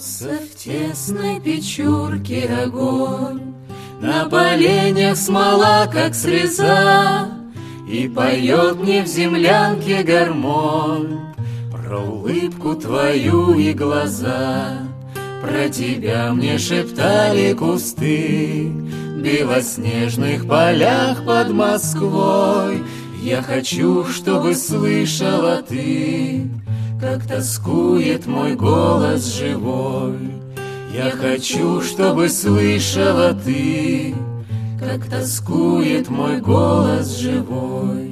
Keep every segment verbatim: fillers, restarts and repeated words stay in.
Греется в тесной печурке огонь, на поленьях смола, как слеза, и поет мне в землянке гармонь про улыбку твою и глаза. Про тебя мне шептали кусты в белоснежных полях под Москвой. Я хочу, чтобы слышала ты, как тоскует мой голос живой. Я хочу, чтобы слышала ты, как тоскует мой голос живой.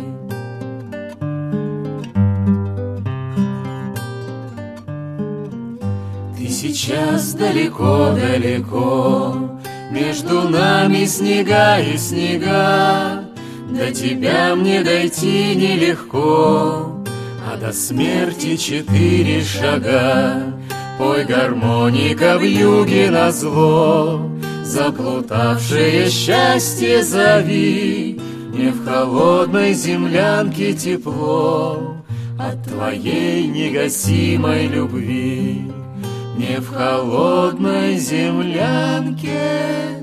Ты сейчас далеко-далеко, между нами снега и снега. До тебя мне дойти нелегко, а до смерти четыре шага. Пой, гармоника, вьюги назло, заплутавшее счастье зови. Мне в холодной землянке тепло от твоей негасимой любви. Мне в холодной землянке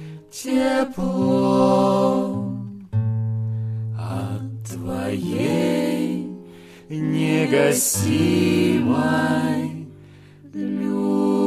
тепло от твоей негасимой любви.